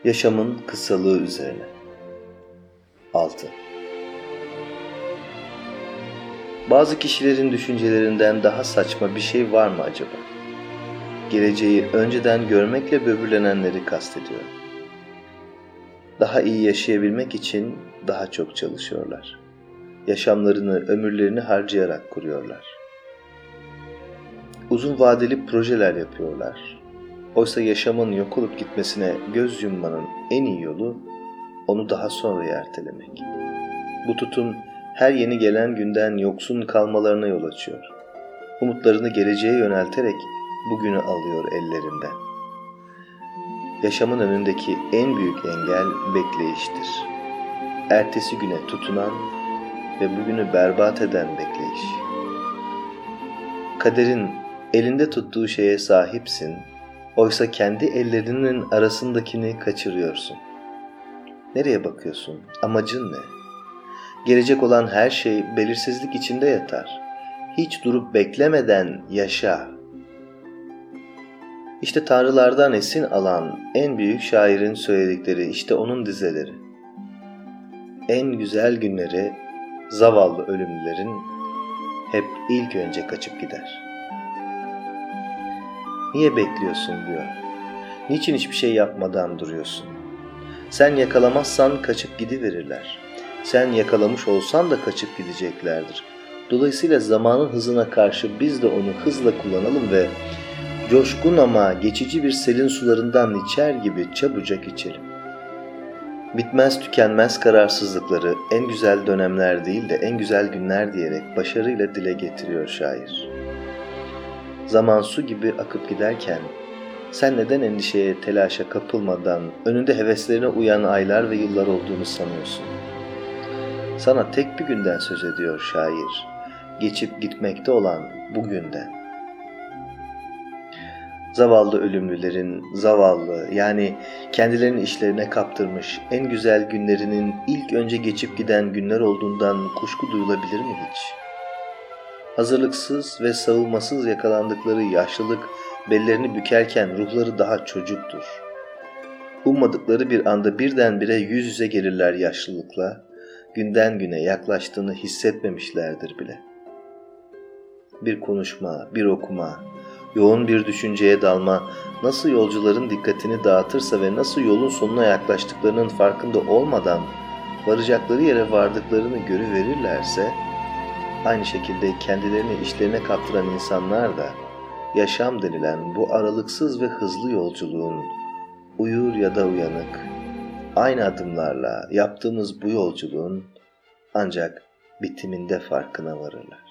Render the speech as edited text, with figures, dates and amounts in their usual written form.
Yaşamın kısalığı üzerine. 6. Bazı kişilerin düşüncelerinden daha saçma bir şey var mı acaba? Geleceği önceden görmekle böbürlenenleri kastediyorum. Daha iyi yaşayabilmek için daha çok çalışıyorlar. Yaşamlarını, ömürlerini harcayarak kuruyorlar. Uzun vadeli projeler yapıyorlar. Oysa yaşamın yok olup gitmesine göz yummanın en iyi yolu onu daha sonraya ertelemek. Bu tutum her yeni gelen günden yoksun kalmalarına yol açıyor. Umutlarını geleceğe yönelterek bugünü alıyor ellerinden. Yaşamın önündeki en büyük engel bekleyiştir. Ertesi güne tutunan ve bugünü berbat eden bekleyiş. Kaderin elinde tuttuğu şeye sahipsin, oysa kendi ellerinin arasındakini kaçırıyorsun. Nereye bakıyorsun? Amacın ne? Gelecek olan her şey belirsizlik içinde yatar. Hiç durup beklemeden yaşa. İşte tanrılardan esin alan en büyük şairin söyledikleri, işte onun dizeleri. En güzel günleri zavallı ölümlülerin hep ilk önce kaçıp gider. Niye bekliyorsun diyor. Niçin hiçbir şey yapmadan duruyorsun? Sen yakalamazsan kaçıp gidiverirler. Sen yakalamış olsan da kaçıp gideceklerdir. Dolayısıyla zamanın hızına karşı biz de onu hızla kullanalım ve coşkun ama geçici bir selin sularından içer gibi çabucak içelim. Bitmez tükenmez kararsızlıkları en güzel dönemler değil de en güzel günler diyerek başarıyla dile getiriyor şair. Zaman su gibi akıp giderken sen neden endişeye, telaşa kapılmadan önünde heveslerine uyan aylar ve yıllar olduğunu sanıyorsun? Sana tek bir günden söz ediyor şair, geçip gitmekte olan bugünden. Zavallı ölümlülerin zavallı, yani kendilerini işlerine kaptırmış en güzel günlerinin ilk önce geçip giden günler olduğundan kuşku duyulabilir mi hiç? Hazırlıksız ve savunmasız yakalandıkları yaşlılık bellerini bükerken ruhları daha çocuktur. Ummadıkları bir anda birdenbire yüz yüze gelirler yaşlılıkla, günden güne yaklaştığını hissetmemişlerdir bile. Bir konuşma, bir okuma, yoğun bir düşünceye dalma, nasıl yolcuların dikkatini dağıtırsa ve nasıl yolun sonuna yaklaştıklarının farkında olmadan varacakları yere vardıklarını görüverirlerse, aynı şekilde kendilerini işlerine kaptıran insanlar da yaşam denilen bu aralıksız ve hızlı yolculuğun uyur ya da uyanık, aynı adımlarla yaptığımız bu yolculuğun ancak bitiminde farkına varırlar.